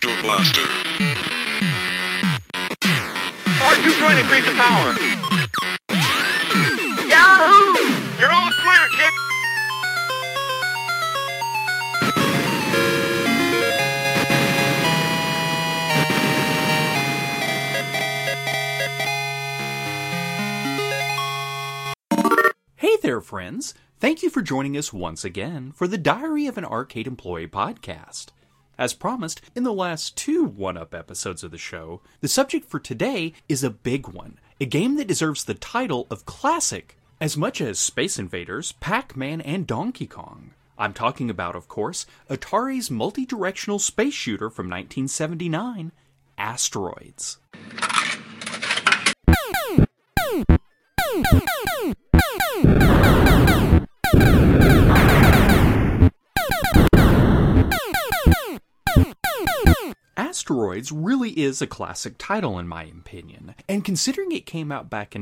Vector Blaster. R2 trying to increase the power. Yahoo! You're all clear, kid. Hey there, friends. Thank you for joining us once again for the Diary of an Arcade Employee podcast. As promised, in the last two one-up episodes of the show, the subject for today is a big one, a game that deserves the title of classic as much as Space Invaders, Pac-Man, and Donkey Kong. I'm talking about, of course, Atari's multi-directional space shooter from 1979, Asteroids. Asteroids really is a classic title in my opinion, and considering it came out back in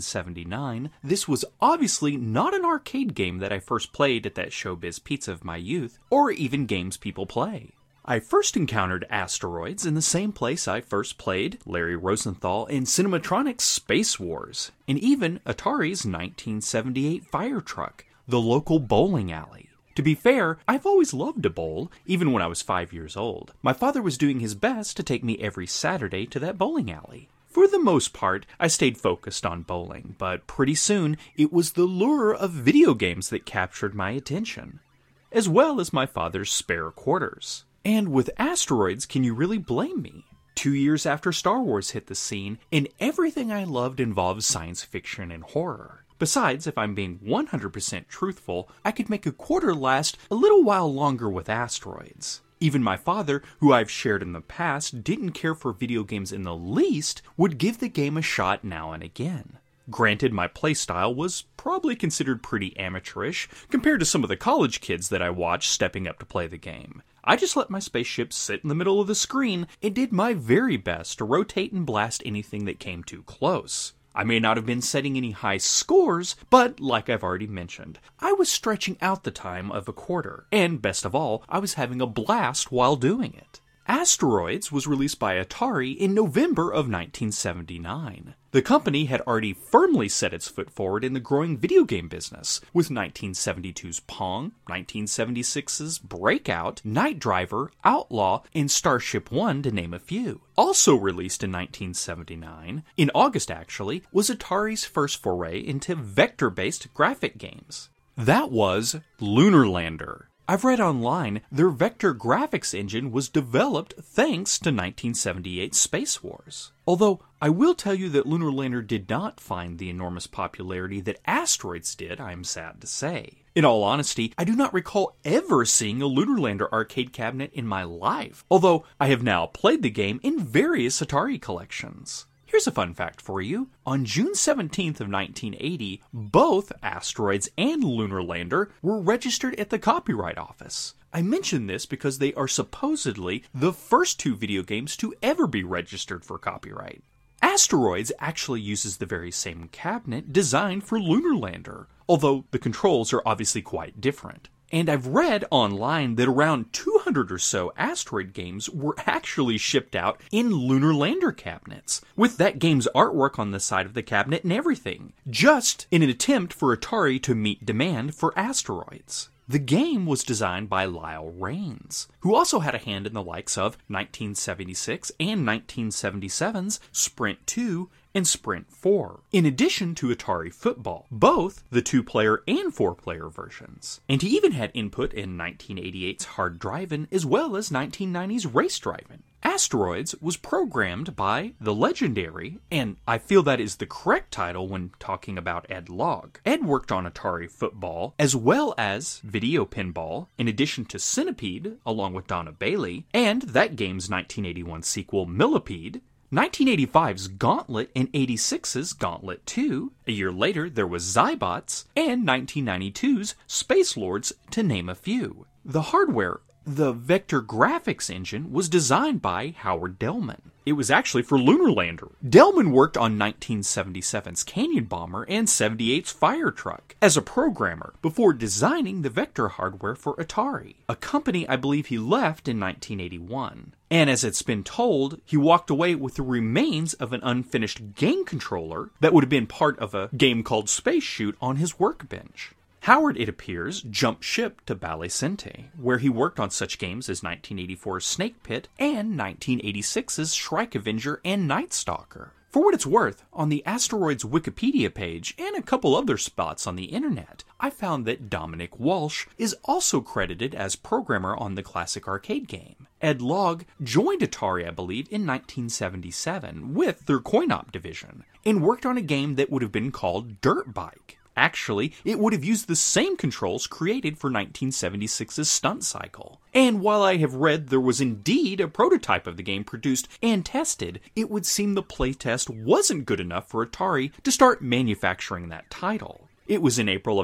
1979, this was obviously not an arcade game that I first played at that Showbiz Pizza of my youth, or even games people play. I first encountered Asteroids in the same place I first played Larry Rosenthal in Cinematronics Space Wars, and even Atari's 1978 Fire Truck, the local bowling alley. To be fair, I've always loved to bowl, even when I was 5 years old. My father was doing his best to take me every Saturday to that bowling alley. For the most part, I stayed focused on bowling, but pretty soon it was the lure of video games that captured my attention, as well as my father's spare quarters. And with Asteroids, can you really blame me? 2 years after Star Wars hit the scene, and everything I loved involved science fiction and horror. Besides, if I'm being 100% truthful, I could make a quarter last a little while longer with Asteroids. Even my father, who I've shared in the past, didn't care for video games in the least, would give the game a shot now and again. Granted, my playstyle was probably considered pretty amateurish compared to some of the college kids that I watched stepping up to play the game. I just let my spaceship sit in the middle of the screen and did my very best to rotate and blast anything that came too close. I may not have been setting any high scores, but like I've already mentioned, I was stretching out the time of a quarter, and best of all, I was having a blast while doing it. Asteroids was released by Atari in November of 1979. The company had already firmly set its foot forward in the growing video game business, with 1972's Pong, 1976's Breakout, Night Driver, Outlaw, and Starship One to name a few. Also released in 1979, in August actually, was Atari's first foray into vector-based graphic games. That was Lunar Lander. I've read online their vector graphics engine was developed thanks to 1978 Space Wars. Although, I will tell you that Lunar Lander did not find the enormous popularity that Asteroids did, I'm sad to say. In all honesty, I do not recall ever seeing a Lunar Lander arcade cabinet in my life, although I have now played the game in various Atari collections. Here's a fun fact for you. On June 17th of 1980, both Asteroids and Lunar Lander were registered at the Copyright Office. I mention this because they are supposedly the first two video games to ever be registered for copyright. Asteroids actually uses the very same cabinet designed for Lunar Lander, although the controls are obviously quite different. And I've read online that around 200 or so Asteroid games were actually shipped out in Lunar Lander cabinets, with that game's artwork on the side of the cabinet and everything, just in an attempt for Atari to meet demand for Asteroids. The game was designed by Lyle Rains, who also had a hand in the likes of 1976 and 1977's Sprint 2 and Sprint 4, in addition to Atari Football, both the 2-player and 4-player versions. And he even had input in 1988's Hard Drivin' as well as 1990's Race Drivin'. Asteroids was programmed by the legendary, and I feel that is the correct title when talking about Ed Logg. Ed worked on Atari Football as well as Video Pinball, in addition to Centipede, along with Donna Bailey, and that game's 1981 sequel Millipede, 1985's Gauntlet and 86's Gauntlet 2. A year later, there was Zybots, and 1992's Space Lords, to name a few. The hardware, the vector graphics engine, was designed by Howard Dellman. It was actually for Lunar Lander. Delman worked on 1977's Canyon Bomber and 78's Fire Truck as a programmer before designing the vector hardware for Atari, a company I believe he left in 1981. And as it's been told, he walked away with the remains of an unfinished game controller that would have been part of a game called Space Shoot on his workbench. Howard, it appears, jumped ship to Bally Cente, where he worked on such games as 1984's Snake Pit and 1986's Shrike Avenger and Night Stalker. For what it's worth, on the Asteroids Wikipedia page and a couple other spots on the internet, I found that Dominic Walsh is also credited as programmer on the classic arcade game. Ed Logg joined Atari, I believe, in 1977 with their coin-op division, and worked on a game that would have been called Dirt Bike. Actually, it would have used the same controls created for 1976's Stunt Cycle. And while I have read there was indeed a prototype of the game produced and tested, it would seem the playtest wasn't good enough for Atari to start manufacturing that title. It was in April of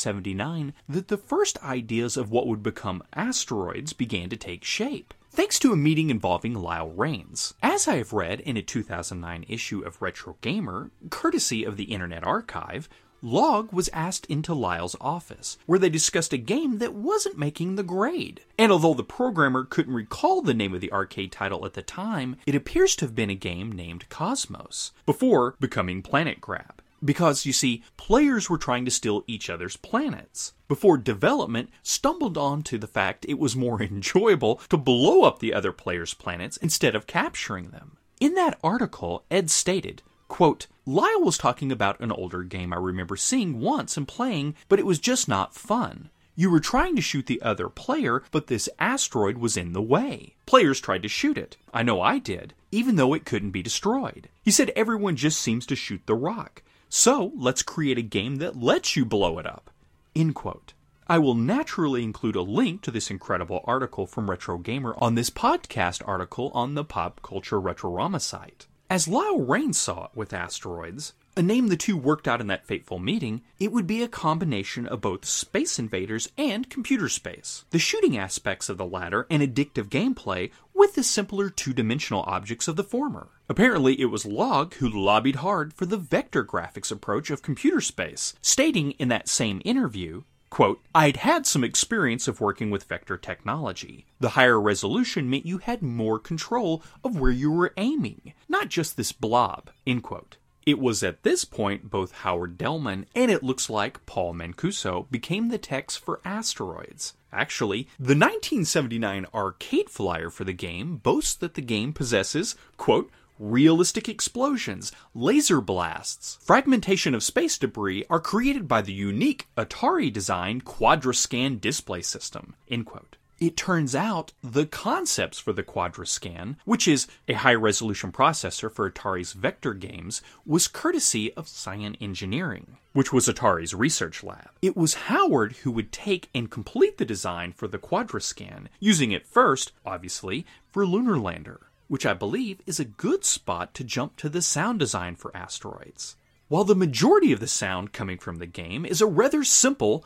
1979 that the first ideas of what would become Asteroids began to take shape, thanks to a meeting involving Lyle Rains. As I have read in a 2009 issue of Retro Gamer, courtesy of the Internet Archive, Logg was asked into Lyle's office, where they discussed a game that wasn't making the grade. And although the programmer couldn't recall the name of the arcade title at the time, it appears to have been a game named Cosmos, before becoming Planet Grab. Because, you see, players were trying to steal each other's planets, before development stumbled onto the fact it was more enjoyable to blow up the other players' planets instead of capturing them. In that article, Ed stated, quote, Lyle was talking about an older game I remember seeing once and playing, but it was just not fun. You were trying to shoot the other player, but this asteroid was in the way. Players tried to shoot it. I know I did, even though it couldn't be destroyed. He said everyone just seems to shoot the rock. So let's create a game that lets you blow it up. End quote. I will naturally include a link to this incredible article from Retro Gamer on this podcast article on the Pop Culture Retrorama site. As Lyle Rains saw it with Asteroids, a name the two worked out in that fateful meeting, it would be a combination of both Space Invaders and computer space. The shooting aspects of the latter and addictive gameplay with the simpler two-dimensional objects of the former. Apparently, it was Logg who lobbied hard for the vector graphics approach of computer space, stating in that same interview, quote, I'd had some experience of working with vector technology. The higher resolution meant you had more control of where you were aiming, not just this blob, end quote. It was at this point both Howard Delman and it looks like Paul Mancuso became the techs for Asteroids. Actually, the 1979 arcade flyer for the game boasts that the game possesses, quote, realistic explosions, laser blasts, fragmentation of space debris are created by the unique Atari-designed Quadrascan display system, end quote. It turns out the concepts for the Quadrascan, which is a high-resolution processor for Atari's vector games, was courtesy of Cyan Engineering, which was Atari's research lab. It was Howard who would take and complete the design for the Quadrascan, using it first, obviously, for Lunar Lander, which I believe is a good spot to jump to the sound design for Asteroids. While the majority of the sound coming from the game is a rather simple,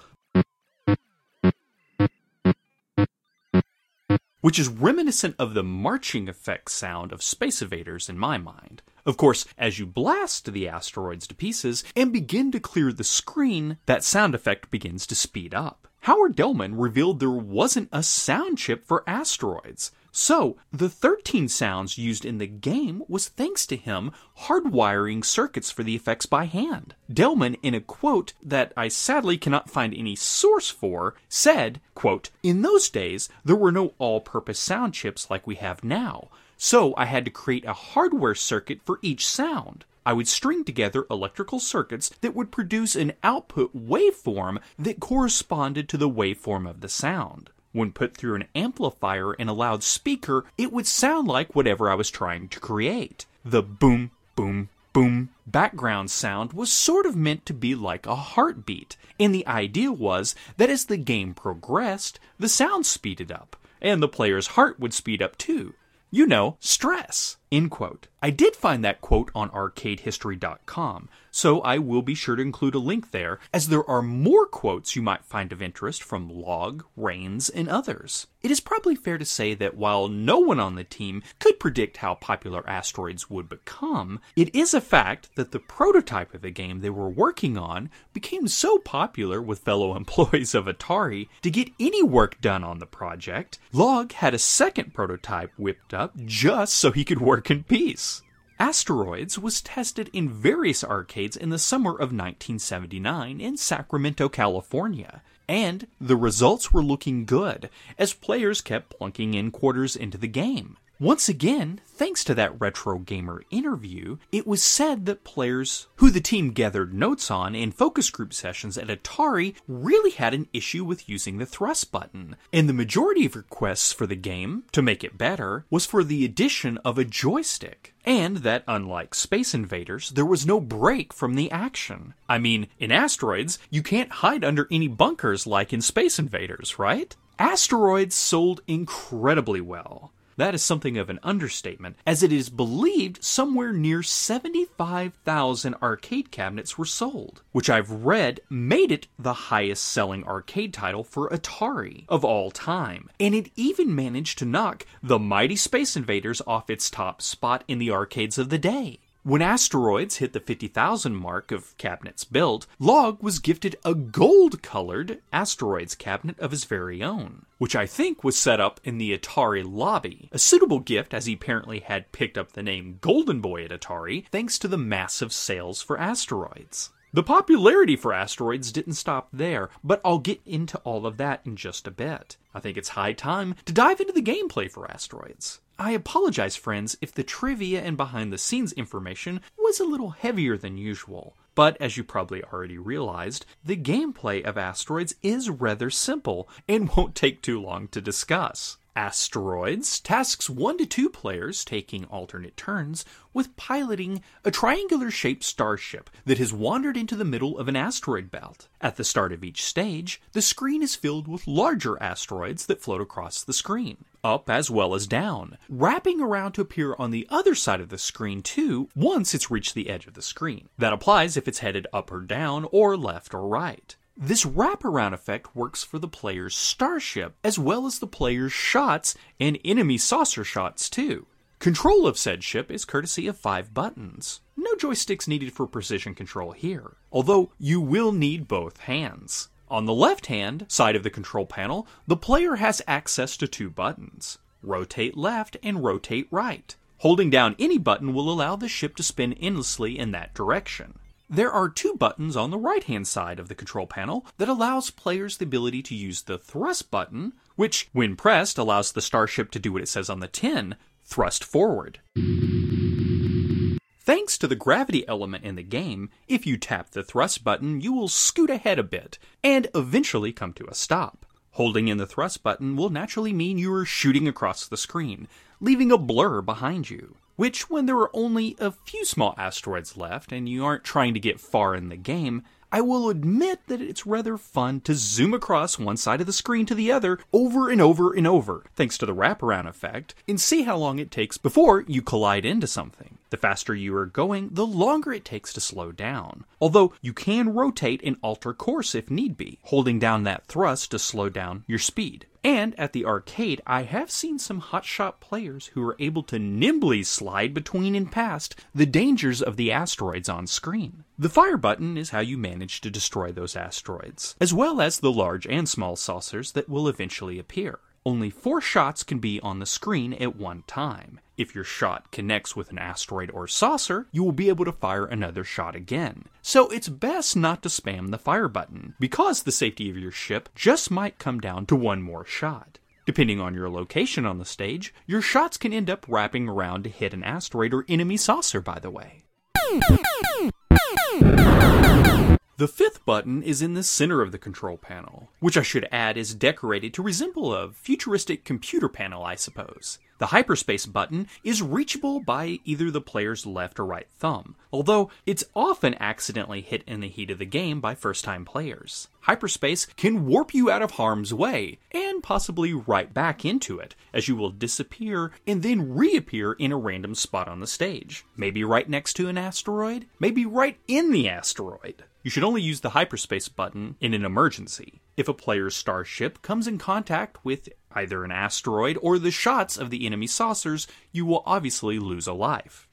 which is reminiscent of the marching effect sound of Space Invaders in my mind. Of course, as you blast the asteroids to pieces and begin to clear the screen, that sound effect begins to speed up. Howard Delman revealed there wasn't a sound chip for Asteroids. So, the 13 sounds used in the game was thanks to him hardwiring circuits for the effects by hand. Delman, in a quote that I sadly cannot find any source for, said, quote, in those days, there were no all-purpose sound chips like we have now, so I had to create a hardware circuit for each sound. I would string together electrical circuits that would produce an output waveform that corresponded to the waveform of the sound. When put through an amplifier and a loudspeaker, it would sound like whatever I was trying to create. The boom, boom, boom background sound was sort of meant to be like a heartbeat, and the idea was that as the game progressed, the sound speeded up, and the player's heart would speed up too. You know, stress. End quote. I did find that quote on arcadehistory.com, so I will be sure to include a link there, as there are more quotes you might find of interest from Log, Rains, and others. It is probably fair to say that while no one on the team could predict how popular Asteroids would become, it is a fact that the prototype of the game they were working on became so popular with fellow employees of Atari, to get any work done on the project, Log had a second prototype whipped up just so he could work in peace. Asteroids was tested in various arcades in the summer of 1979 in Sacramento, California, and the results were looking good as players kept plunking in quarters into the game. Once again, thanks to that Retro Gamer interview, it was said that players who the team gathered notes on in focus group sessions at Atari really had an issue with using the thrust button, and the majority of requests for the game, to make it better, was for the addition of a joystick. And that, unlike Space Invaders, there was no break from the action. I mean, in Asteroids, you can't hide under any bunkers like in Space Invaders, right? Asteroids sold incredibly well. That is something of an understatement, as it is believed somewhere near 75,000 arcade cabinets were sold, which I've read made it the highest selling arcade title for Atari of all time, and it even managed to knock the mighty Space Invaders off its top spot in the arcades of the day. When Asteroids hit the 50,000 mark of cabinets built, Log was gifted a gold-colored Asteroids cabinet of his very own, which I think was set up in the Atari lobby, a suitable gift as he apparently had picked up the name Golden Boy at Atari thanks to the massive sales for Asteroids. The popularity for Asteroids didn't stop there, but I'll get into all of that in just a bit. I think it's high time to dive into the gameplay for Asteroids. I apologize, friends, if the trivia and behind-the-scenes information was a little heavier than usual. But as you probably already realized, the gameplay of Asteroids is rather simple and won't take too long to discuss. Asteroids tasks 1 to 2 players taking alternate turns with piloting a triangular-shaped starship that has wandered into the middle of an asteroid belt. At the start of each stage, the screen is filled with larger asteroids that float across the screen, up as well as down, wrapping around to appear on the other side of the screen too once it's reached the edge of the screen. That applies if it's headed up or down or left or right. This wraparound effect works for the player's starship, as well as the player's shots and enemy saucer shots too. Control of said ship is courtesy of 5 buttons. No joysticks needed for precision control here, although you will need both hands. On the left-hand side of the control panel, the player has access to 2 buttons, rotate left and rotate right. Holding down any button will allow the ship to spin endlessly in that direction. There are 2 buttons on the right-hand side of the control panel that allows players the ability to use the thrust button, which, when pressed, allows the starship to do what it says on the tin, thrust forward. Thanks to the gravity element in the game, if you tap the thrust button, you will scoot ahead a bit, and eventually come to a stop. Holding in the thrust button will naturally mean you are shooting across the screen, leaving a blur behind you. Which, when there are only a few small asteroids left and you aren't trying to get far in the game, I will admit that it's rather fun to zoom across one side of the screen to the other over and over and over, thanks to the wraparound effect, and see how long it takes before you collide into something. The faster you are going, the longer it takes to slow down. Although you can rotate and alter course if need be, holding down that thrust to slow down your speed. And at the arcade, I have seen some hotshot players who are able to nimbly slide between and past the dangers of the asteroids on screen. The fire button is how you manage to destroy those asteroids, as well as the large and small saucers that will eventually appear. Only 4 shots can be on the screen at one time. If your shot connects with an asteroid or saucer, you will be able to fire another shot again. So it's best not to spam the fire button, because the safety of your ship just might come down to 1 more shot. Depending on your location on the stage, your shots can end up wrapping around to hit an asteroid or enemy saucer, by the way. The 5th button is in the center of the control panel, which I should add is decorated to resemble a futuristic computer panel, I suppose. The hyperspace button is reachable by either the player's left or right thumb, although it's often accidentally hit in the heat of the game by first-time players. Hyperspace can warp you out of harm's way, and possibly right back into it, as you will disappear and then reappear in a random spot on the stage. Maybe right next to an asteroid, maybe right in the asteroid. You should only use the hyperspace button in an emergency. If a player's starship comes in contact with either an asteroid or the shots of the enemy saucers, you will obviously lose a life.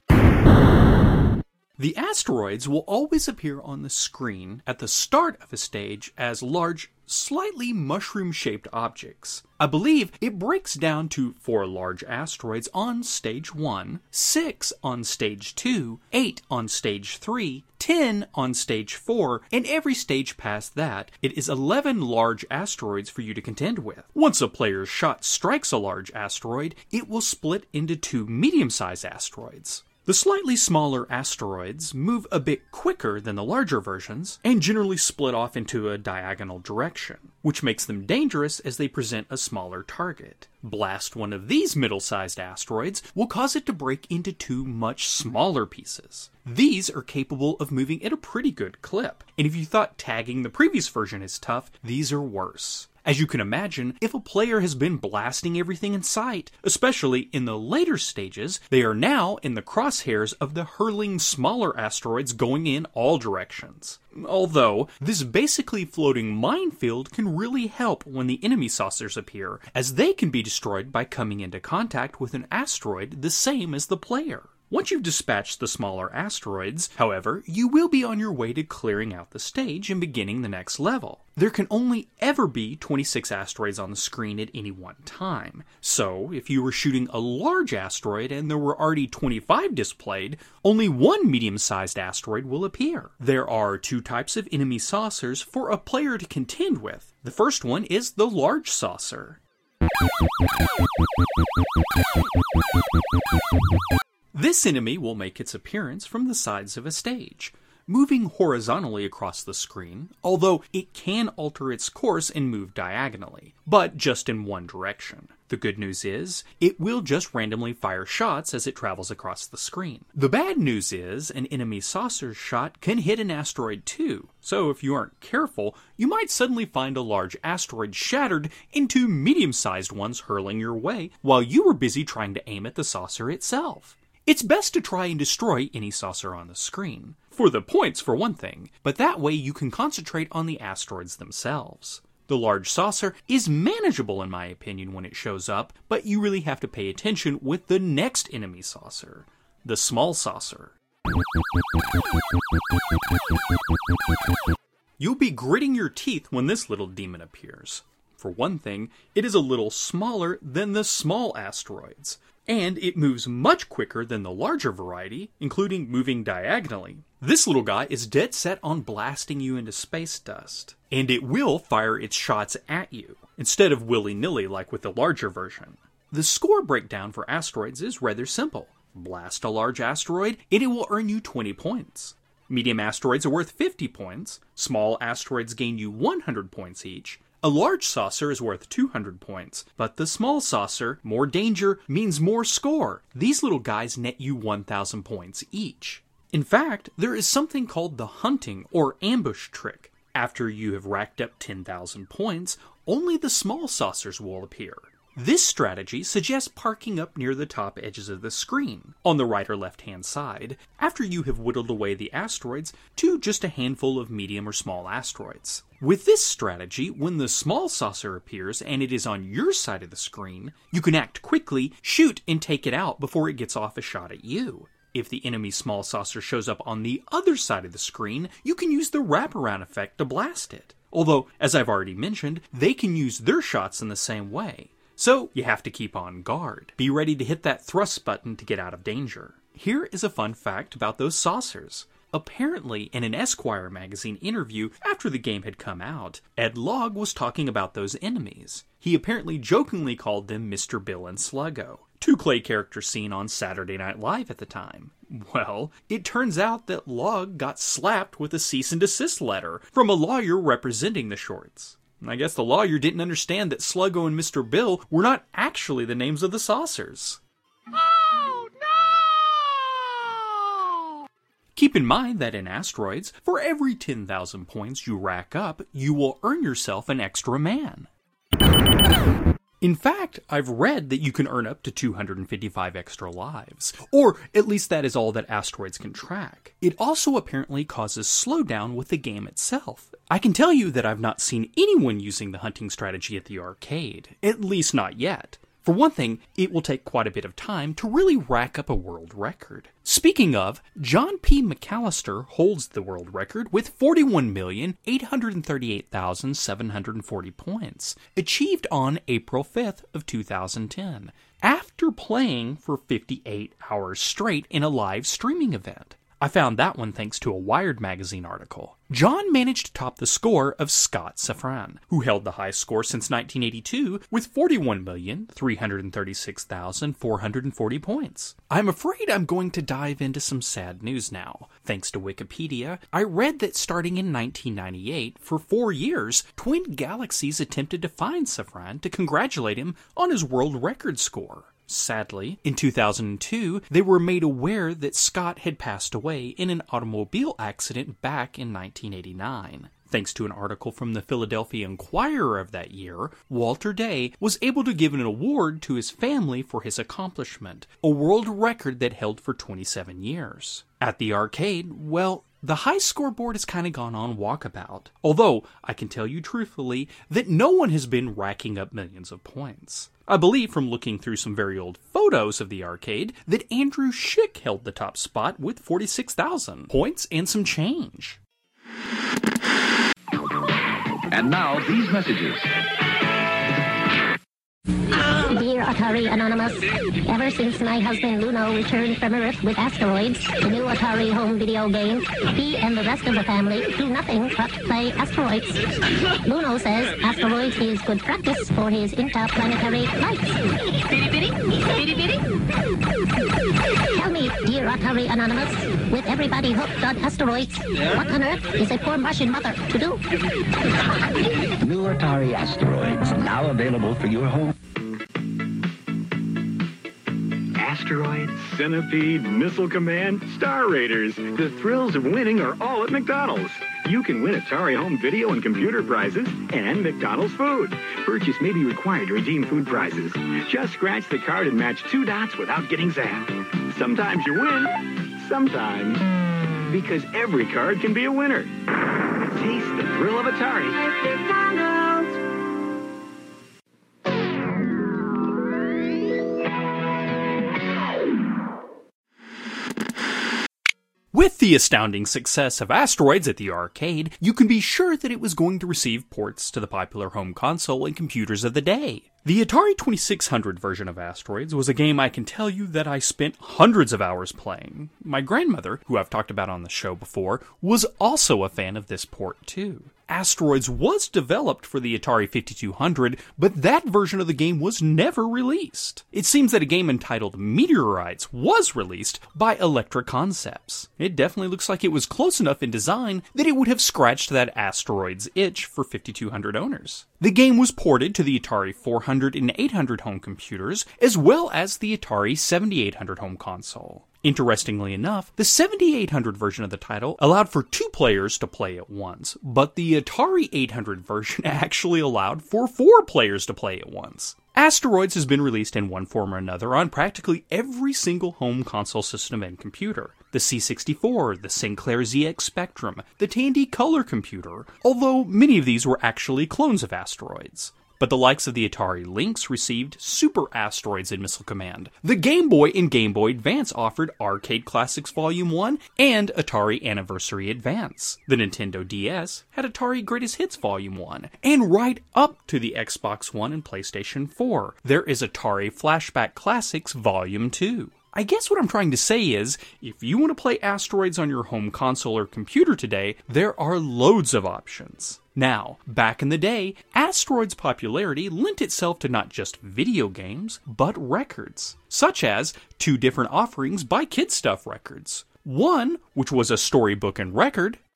The asteroids will always appear on the screen at the start of a stage as large, slightly mushroom-shaped objects. I believe it breaks down to 4 large asteroids on stage 1, 6 on stage 2, 8 on stage 3, 10 on stage 4, and every stage past that, it is 11 large asteroids for you to contend with. Once a player's shot strikes a large asteroid, it will split into 2 medium-sized asteroids. The slightly smaller asteroids move a bit quicker than the larger versions, and generally split off into a diagonal direction, which makes them dangerous as they present a smaller target. Blast one of these middle-sized asteroids will cause it to break into 2 much smaller pieces. These are capable of moving at a pretty good clip, and if you thought tagging the previous version is tough, these are worse. As you can imagine, if a player has been blasting everything in sight, especially in the later stages, they are now in the crosshairs of the hurling smaller asteroids going in all directions. Although, this basically floating minefield can really help when the enemy saucers appear, as they can be destroyed by coming into contact with an asteroid the same as the player. Once you've dispatched the smaller asteroids, however, you will be on your way to clearing out the stage and beginning the next level. There can only ever be 26 asteroids on the screen at any one time, so if you were shooting a large asteroid and there were already 25 displayed, only 1 medium-sized asteroid will appear. There are 2 types of enemy saucers for a player to contend with. The first one is the large saucer. This enemy will make its appearance from the sides of a stage, moving horizontally across the screen, although it can alter its course and move diagonally, but just in one direction. The good news is, it will just randomly fire shots as it travels across the screen. The bad news is, an enemy saucer shot can hit an asteroid too, so if you aren't careful, you might suddenly find a large asteroid shattered into medium-sized ones hurling your way while you were busy trying to aim at the saucer itself. It's best to try and destroy any saucer on the screen, for the points for one thing, but that way you can concentrate on the asteroids themselves. The large saucer is manageable in my opinion when it shows up, but you really have to pay attention with the next enemy saucer, the small saucer. You'll be gritting your teeth when this little demon appears. For one thing, it is a little smaller than the small asteroids, and it moves much quicker than the larger variety, including moving diagonally. This little guy is dead set on blasting you into space dust, and it will fire its shots at you, instead of willy-nilly like with the larger version. The score breakdown for asteroids is rather simple. Blast a large asteroid, and it will earn you 20 points. Medium asteroids are worth 50 points, small asteroids gain you 100 points each, a large saucer is worth 200 points, but the small saucer, more danger, means more score. These little guys net you 1,000 points each. In fact, there is something called the hunting or ambush trick. After you have racked up 10,000 points, only the small saucers will appear. This strategy suggests parking up near the top edges of the screen, on the right or left-hand side, after you have whittled away the asteroids to just a handful of medium or small asteroids. With this strategy, when the small saucer appears and it is on your side of the screen, you can act quickly, shoot, and take it out before it gets off a shot at you. If the enemy small saucer shows up on the other side of the screen, you can use the wraparound effect to blast it. Although, as I've already mentioned, they can use their shots in the same way. So, you have to keep on guard. Be ready to hit that thrust button to get out of danger. Here is a fun fact about those saucers. Apparently, in an Esquire magazine interview after the game had come out, Ed Logg was talking about those enemies. He apparently jokingly called them Mr. Bill and Sluggo, 2 clay characters seen on Saturday Night Live at the time. Well, it turns out that Logg got slapped with a cease and desist letter from a lawyer representing the shorts. I guess the lawyer didn't understand that Sluggo and Mr. Bill were not actually the names of the saucers. Oh, no! Keep in mind that in Asteroids, for every 10,000 points you rack up, you will earn yourself an extra man. In fact, I've read that you can earn up to 255 extra lives, or at least that is all that Asteroids can track. It also apparently causes slowdown with the game itself. I can tell you that I've not seen anyone using the hunting strategy at the arcade, at least not yet. For one thing, it will take quite a bit of time to really rack up a world record. Speaking of, John P. McAllister holds the world record with 41,838,740 points, achieved on April 5th of 2010, after playing for 58 hours straight in a live streaming event. I found that one thanks to a Wired magazine article. John managed to top the score of Scott Safran, who held the high score since 1982 with 41,336,440 points. I'm afraid I'm going to dive into some sad news now. Thanks to Wikipedia, I read that starting in 1998, for 4 years, Twin Galaxies attempted to find Safran to congratulate him on his world record score. Sadly, in 2002, they were made aware that Scott had passed away in an automobile accident back in 1989. Thanks to an article from the Philadelphia Inquirer of that year, Walter Day was able to give an award to his family for his accomplishment, a world record that held for 27 years. At the arcade, well, the high scoreboard has kind of gone on walkabout, although I can tell you truthfully that no one has been racking up millions of points. I believe from looking through some very old photos of the arcade that Andrew Schick held the top spot with 46,000 points and some change. And now these messages. Dear Atari Anonymous, ever since my husband Luno returned from Earth with Asteroids, the new Atari home video game, he and the rest of the family do nothing but play Asteroids. Luno says Asteroids is good practice for his interplanetary flights. Bitty bitty? Bitty bitty? Tell me, dear Atari Anonymous, with everybody hooked on Asteroids, what on earth is a poor Martian mother to do? New Atari Asteroids, now available for your home. Asteroids, Centipede, Missile Command, Star Raiders. The thrills of winning are all at McDonald's. You can win Atari home video and computer prizes and McDonald's food. Purchase may be required to redeem food prizes. Just scratch the card and match 2 dots without getting zapped. Sometimes you win, sometimes. Because every card can be a winner. Taste the thrill of Atari. McDonald's. With the astounding success of Asteroids at the arcade, you can be sure that it was going to receive ports to the popular home console and computers of the day. The Atari 2600 version of Asteroids was a game I can tell you that I spent hundreds of hours playing. My grandmother, who I've talked about on the show before, was also a fan of this port too. Asteroids was developed for the Atari 5200, but that version of the game was never released. It seems that a game entitled Meteorites was released by Electra Concepts. It definitely looks like it was close enough in design that it would have scratched that Asteroids itch for 5200 owners. The game was ported to the Atari 400 and 800 home computers, as well as the Atari 7800 home console. Interestingly enough, the 7800 version of the title allowed for 2 players to play at once, but the Atari 800 version actually allowed for 4 players to play at once. Asteroids has been released in one form or another on practically every single home console system and computer. The C64, the Sinclair ZX Spectrum, the Tandy Color computer, although many of these were actually clones of Asteroids. But the likes of the Atari Lynx received Super Asteroids and Missile Command. The Game Boy and Game Boy Advance offered Arcade Classics Volume 1 and Atari Anniversary Advance. The Nintendo DS had Atari Greatest Hits Volume 1. And right up to the Xbox One and PlayStation 4, there is Atari Flashback Classics Volume 2. I guess what I'm trying to say is, if you want to play Asteroids on your home console or computer today, there are loads of options. Now, back in the day, Asteroids' popularity lent itself to not just video games, but records, such as 2 different offerings by Kid Stuff Records. One, which was a storybook and record,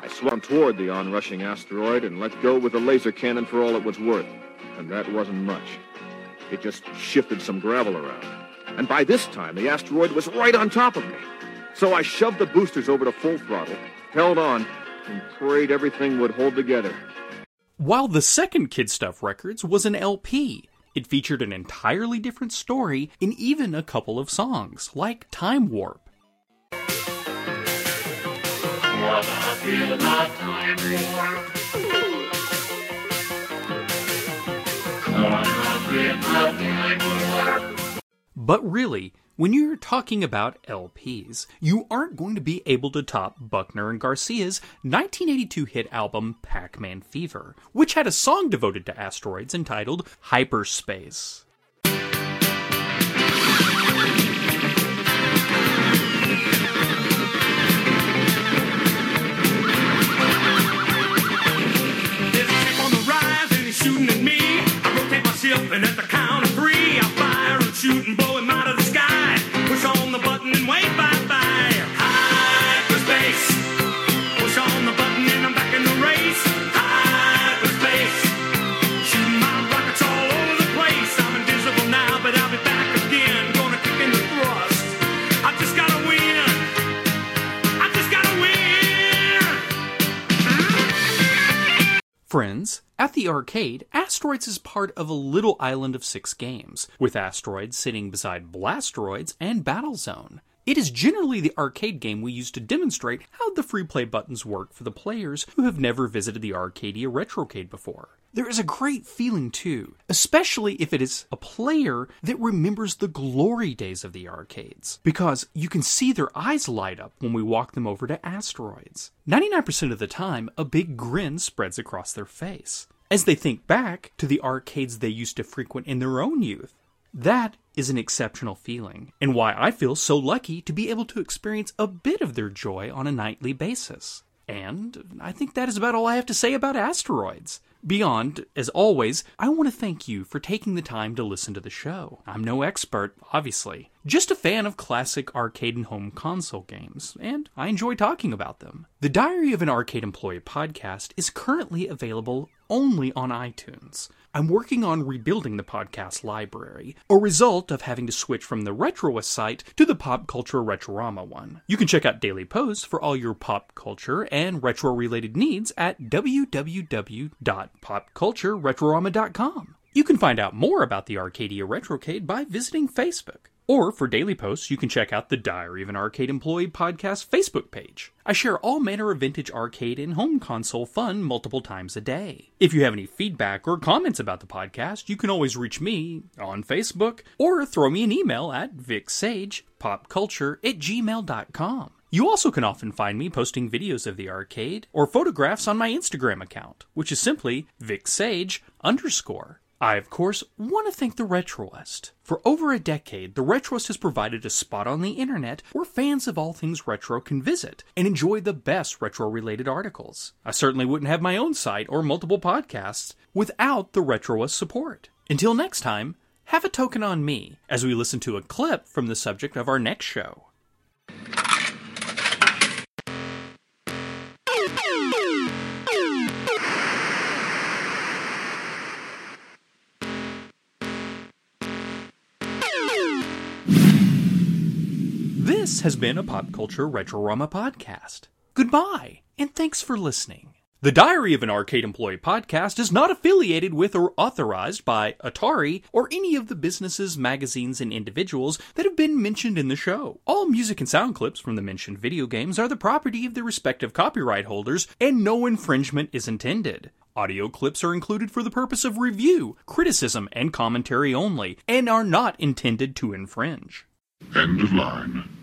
I swung toward the onrushing asteroid and let go with the laser cannon for all it was worth. And that wasn't much. It just shifted some gravel around. And by this time, the asteroid was right on top of me. So I shoved the boosters over to full throttle, held on, and prayed everything would hold together. While the second Kid Stuff Records was an LP, it featured an entirely different story and even a couple of songs, like Time Warp. But really, when you're talking about LPs, you aren't going to be able to top Buckner and Garcia's 1982 hit album Pac-Man Fever, which had a song devoted to asteroids entitled Hyperspace. Shooting at me, I rotate my ship, and at the count of 3, I fire and shoot and blow him out of the sky. Push on the button and wave bye-bye. Hyperspace. Push on the button and I'm back in the race. Hyperspace. Shooting my rockets all over the place. I'm invisible now, but I'll be back again. Gonna kick in the thrust. I just gotta win. I just gotta win. Friends, at the arcade, Asteroids is part of a little island of 6 games, with Asteroids sitting beside Blasteroids and Battlezone. It is generally the arcade game we use to demonstrate how the free play buttons work for the players who have never visited the Arcadia Retrocade before. There is a great feeling too, especially if it is a player that remembers the glory days of the arcades, because you can see their eyes light up when we walk them over to Asteroids. 99% of the time, a big grin spreads across their face, as they think back to the arcades they used to frequent in their own youth. That is an exceptional feeling, and why I feel so lucky to be able to experience a bit of their joy on a nightly basis. And I think that is about all I have to say about Asteroids. Beyond, as always, I want to thank you for taking the time to listen to the show. I'm no expert, obviously. Just a fan of classic arcade and home console games, and I enjoy talking about them. The Diary of an Arcade Employee podcast is currently available only on iTunes. I'm working on rebuilding the podcast library, a result of having to switch from the Retroist site to the Pop Culture Retrorama one. You can check out daily posts for all your pop culture and retro-related needs at www.popcultureretrorama.com. You can find out more about the Arcadia Retrocade by visiting Facebook. Or, for daily posts, you can check out the Diary of an Arcade Employee podcast Facebook page. I share all manner of vintage arcade and home console fun multiple times a day. If you have any feedback or comments about the podcast, you can always reach me on Facebook, or throw me an email at vicsagepopculture@gmail.com. You also can often find me posting videos of the arcade or photographs on my Instagram account, which is simply vicsage_. I, of course, want to thank the Retroist. For over a decade, the Retroist has provided a spot on the internet where fans of all things retro can visit and enjoy the best retro-related articles. I certainly wouldn't have my own site or multiple podcasts without the Retroist support. Until next time, have a token on me as we listen to a clip from the subject of our next show. This has been a Pop Culture Retrorama podcast. Goodbye, and thanks for listening. The Diary of an Arcade Employee podcast is not affiliated with or authorized by Atari or any of the businesses, magazines, and individuals that have been mentioned in the show. All music and sound clips from the mentioned video games are the property of their respective copyright holders, and no infringement is intended. Audio clips are included for the purpose of review, criticism, and commentary only, and are not intended to infringe. End of line.